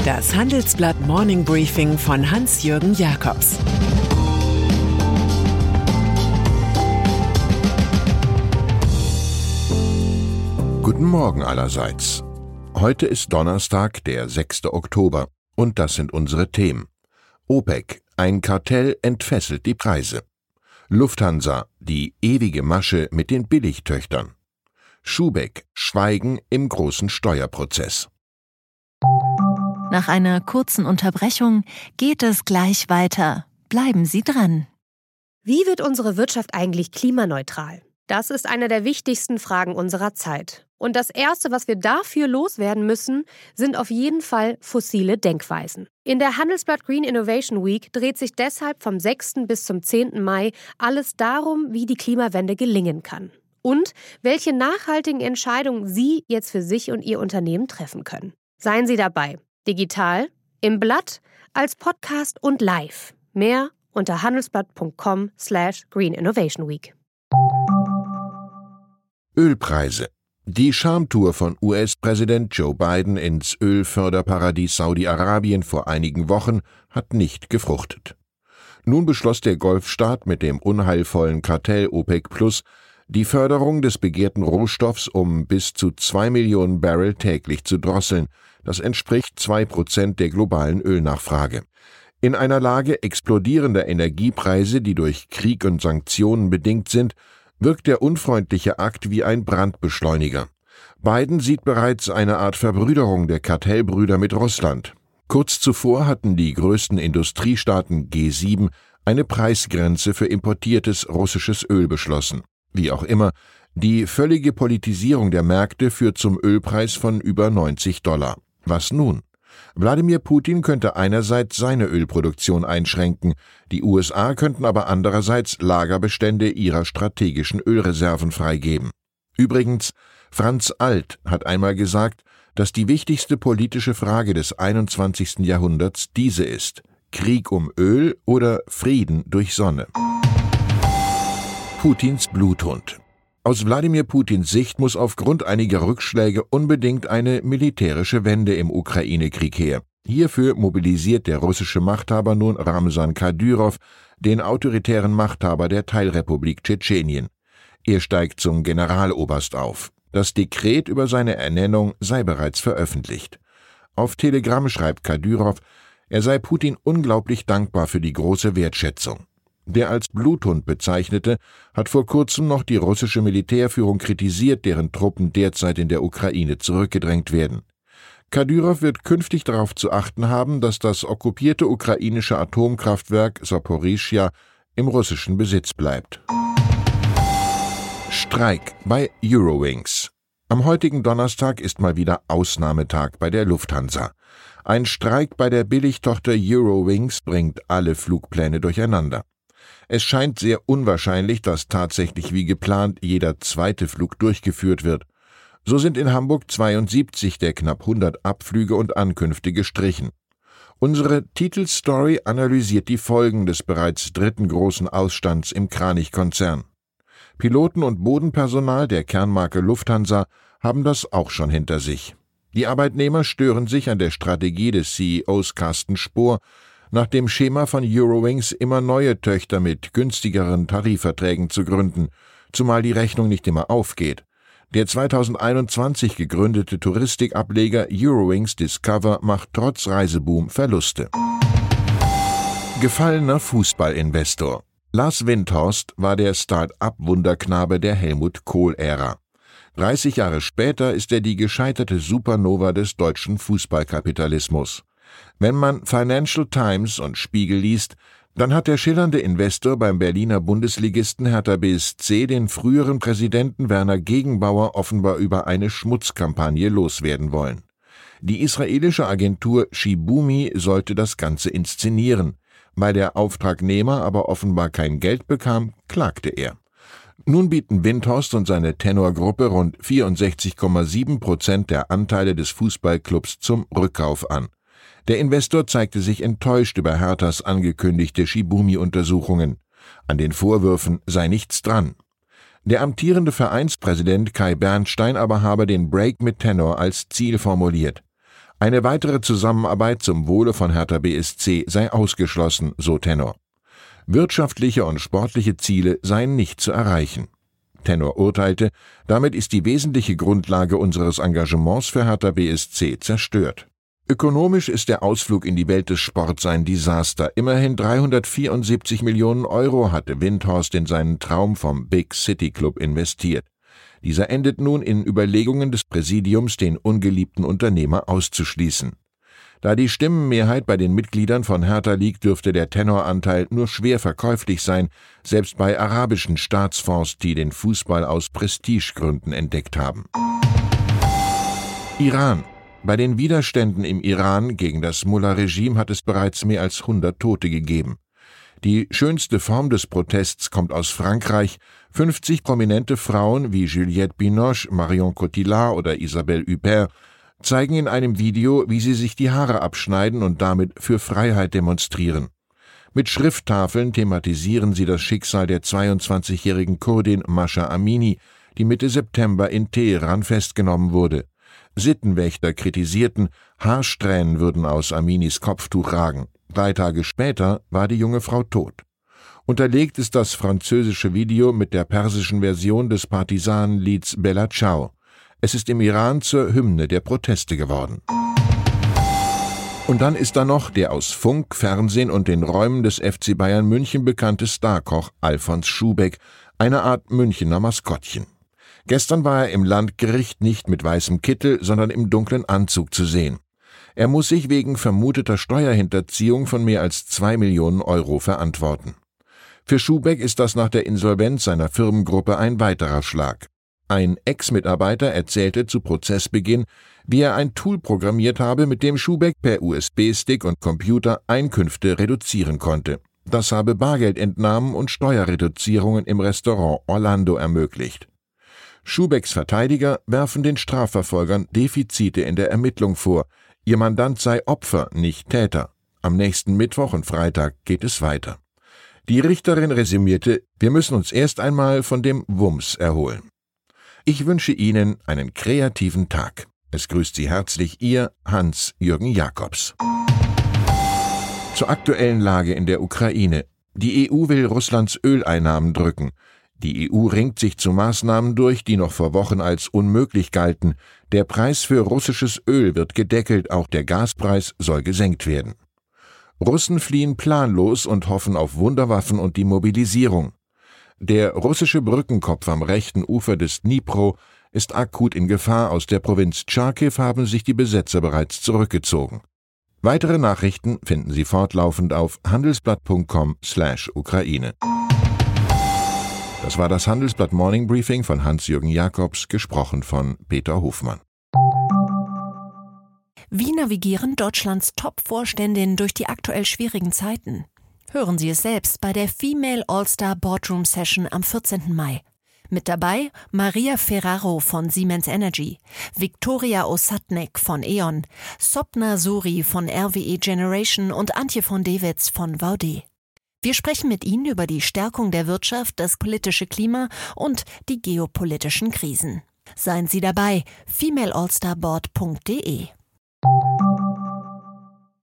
Das Handelsblatt Morning Briefing von Hans-Jürgen Jakobs. Guten Morgen allerseits. Heute ist Donnerstag, der 6. Oktober, und das sind unsere Themen. OPEC, ein Kartell entfesselt die Preise. Lufthansa, die ewige Masche mit den Billigtöchtern. Schubeck, Schweigen im großen Steuerprozess. Nach einer kurzen Unterbrechung geht es gleich weiter. Bleiben Sie dran. Wie wird unsere Wirtschaft eigentlich klimaneutral? Das ist eine der wichtigsten Fragen unserer Zeit. Und das Erste, was wir dafür loswerden müssen, sind auf jeden Fall fossile Denkweisen. In der Handelsblatt Green Innovation Week dreht sich deshalb vom 6. bis zum 10. Mai alles darum, wie die Klimawende gelingen kann. Und welche nachhaltigen Entscheidungen Sie jetzt für sich und Ihr Unternehmen treffen können. Seien Sie dabei. Digital, im Blatt, als Podcast und live. Mehr unter handelsblatt.com/Green Innovation Week. Ölpreise. Die Schamtour von US-Präsident Joe Biden ins Ölförderparadies Saudi-Arabien vor einigen Wochen hat nicht gefruchtet. Nun beschloss der Golfstaat mit dem unheilvollen Kartell OPEC Plus die Förderung des begehrten Rohstoffs um bis zu 2 Millionen Barrel täglich zu drosseln. Das entspricht 2% der globalen Ölnachfrage. In einer Lage explodierender Energiepreise, die durch Krieg und Sanktionen bedingt sind, wirkt der unfreundliche Akt wie ein Brandbeschleuniger. Biden sieht bereits eine Art Verbrüderung der Kartellbrüder mit Russland. Kurz zuvor hatten die größten Industriestaaten G7 eine Preisgrenze für importiertes russisches Öl beschlossen. Wie auch immer, die völlige Politisierung der Märkte führt zum Ölpreis von über $90. Was nun? Wladimir Putin könnte einerseits seine Ölproduktion einschränken, die USA könnten aber andererseits Lagerbestände ihrer strategischen Ölreserven freigeben. Übrigens, Franz Alt hat einmal gesagt, dass die wichtigste politische Frage des 21. Jahrhunderts diese ist: Krieg um Öl oder Frieden durch Sonne. Putins Bluthund. Aus Wladimir Putins Sicht muss aufgrund einiger Rückschläge unbedingt eine militärische Wende im Ukraine-Krieg her. Hierfür mobilisiert der russische Machthaber nun Ramsan Kadyrow, den autoritären Machthaber der Teilrepublik Tschetschenien. Er steigt zum Generaloberst auf. Das Dekret über seine Ernennung sei bereits veröffentlicht. Auf Telegram schreibt Kadyrow, er sei Putin unglaublich dankbar für die große Wertschätzung. Der als Bluthund bezeichnete hat vor kurzem noch die russische Militärführung kritisiert, deren Truppen derzeit in der Ukraine zurückgedrängt werden. Kadyrow wird künftig darauf zu achten haben, dass das okkupierte ukrainische Atomkraftwerk Saporischschja im russischen Besitz bleibt. Streik bei Eurowings. Am heutigen Donnerstag ist mal wieder Ausnahmetag bei der Lufthansa. Ein Streik bei der Billigtochter Eurowings bringt alle Flugpläne durcheinander. Es scheint sehr unwahrscheinlich, dass tatsächlich wie geplant jeder zweite Flug durchgeführt wird. So sind in Hamburg 72 der knapp 100 Abflüge und Ankünfte gestrichen. Unsere Titelstory analysiert die Folgen des bereits dritten großen Ausstands im Kranich-Konzern. Piloten und Bodenpersonal der Kernmarke Lufthansa haben das auch schon hinter sich. Die Arbeitnehmer stören sich an der Strategie des CEOs Carsten Spohr, nach dem Schema von Eurowings immer neue Töchter mit günstigeren Tarifverträgen zu gründen, zumal die Rechnung nicht immer aufgeht. Der 2021 gegründete Touristikableger Eurowings Discover macht trotz Reiseboom Verluste. Gefallener Fußballinvestor. Lars Windhorst war der Start-up-Wunderknabe der Helmut Kohl-Ära. 30 Jahre später ist er die gescheiterte Supernova des deutschen Fußballkapitalismus. Wenn man Financial Times und Spiegel liest, dann hat der schillernde Investor beim Berliner Bundesligisten Hertha BSC den früheren Präsidenten Werner Gegenbauer offenbar über eine Schmutzkampagne loswerden wollen. Die israelische Agentur Shibumi sollte das Ganze inszenieren. Weil der Auftragnehmer aber offenbar kein Geld bekam, klagte er. Nun bieten Windhorst und seine Tenorgruppe rund 64,7% der Anteile des Fußballclubs zum Rückkauf an. Der Investor zeigte sich enttäuscht über Herthas angekündigte Shibumi-Untersuchungen. An den Vorwürfen sei nichts dran. Der amtierende Vereinspräsident Kai Bernstein aber habe den Break mit Tenor als Ziel formuliert. Eine weitere Zusammenarbeit zum Wohle von Hertha BSC sei ausgeschlossen, so Tenor. Wirtschaftliche und sportliche Ziele seien nicht zu erreichen. Tenor urteilte, damit ist die wesentliche Grundlage unseres Engagements für Hertha BSC zerstört. Ökonomisch ist der Ausflug in die Welt des Sports ein Desaster. Immerhin 374 Millionen Euro hatte Windhorst in seinen Traum vom Big City Club investiert. Dieser endet nun in Überlegungen des Präsidiums, den ungeliebten Unternehmer auszuschließen. Da die Stimmenmehrheit bei den Mitgliedern von Hertha liegt, dürfte der Tenoranteil nur schwer verkäuflich sein, selbst bei arabischen Staatsfonds, die den Fußball aus Prestigegründen entdeckt haben. Iran. Bei den Widerständen im Iran gegen das Mullah-Regime hat es bereits mehr als 100 Tote gegeben. Die schönste Form des Protests kommt aus Frankreich. 50 prominente Frauen wie Juliette Binoche, Marion Cotillard oder Isabelle Huppert zeigen in einem Video, wie sie sich die Haare abschneiden und damit für Freiheit demonstrieren. Mit Schrifttafeln thematisieren sie das Schicksal der 22-jährigen Kurdin Masha Amini, die Mitte September in Teheran festgenommen wurde. Sittenwächter kritisierten, Haarsträhnen würden aus Aminis Kopftuch ragen. 3 Tage später war die junge Frau tot. Unterlegt ist das französische Video mit der persischen Version des Partisanenlieds Bella Ciao. Es ist im Iran zur Hymne der Proteste geworden. Und dann ist da noch der aus Funk, Fernsehen und den Räumen des FC Bayern München bekannte Starkoch Alfons Schubeck, eine Art Münchener Maskottchen. Gestern war er im Landgericht nicht mit weißem Kittel, sondern im dunklen Anzug zu sehen. Er muss sich wegen vermuteter Steuerhinterziehung von mehr als 2 Millionen Euro verantworten. Für Schubeck ist das nach der Insolvenz seiner Firmengruppe ein weiterer Schlag. Ein Ex-Mitarbeiter erzählte zu Prozessbeginn, wie er ein Tool programmiert habe, mit dem Schubeck per USB-Stick und Computer Einkünfte reduzieren konnte. Das habe Bargeldentnahmen und Steuerreduzierungen im Restaurant Orlando ermöglicht. Schubecks Verteidiger werfen den Strafverfolgern Defizite in der Ermittlung vor. Ihr Mandant sei Opfer, nicht Täter. Am nächsten Mittwoch und Freitag geht es weiter. Die Richterin resümierte, wir müssen uns erst einmal von dem Wumms erholen. Ich wünsche Ihnen einen kreativen Tag. Es grüßt Sie herzlich Ihr Hans-Jürgen Jakobs. Zur aktuellen Lage in der Ukraine. Die EU will Russlands Öleinnahmen drücken. Die EU ringt sich zu Maßnahmen durch, die noch vor Wochen als unmöglich galten. Der Preis für russisches Öl wird gedeckelt, auch der Gaspreis soll gesenkt werden. Russen fliehen planlos und hoffen auf Wunderwaffen und die Mobilisierung. Der russische Brückenkopf am rechten Ufer des Dnipro ist akut in Gefahr. Aus der Provinz Charkiw haben sich die Besetzer bereits zurückgezogen. Weitere Nachrichten finden Sie fortlaufend auf handelsblatt.com/Ukraine. Das war das Handelsblatt Morning Briefing von Hans-Jürgen Jakobs, gesprochen von Peter Hofmann. Wie navigieren Deutschlands Top-Vorständinnen durch die aktuell schwierigen Zeiten? Hören Sie es selbst bei der Female All-Star Boardroom Session am 14. Mai. Mit dabei Maria Ferraro von Siemens Energy, Viktoria Osatnek von E.ON, Sopna Suri von RWE Generation und Antje von Dewitz von Vaude. Wir sprechen mit Ihnen über die Stärkung der Wirtschaft, das politische Klima und die geopolitischen Krisen. Seien Sie dabei, femaleallstarboard.de.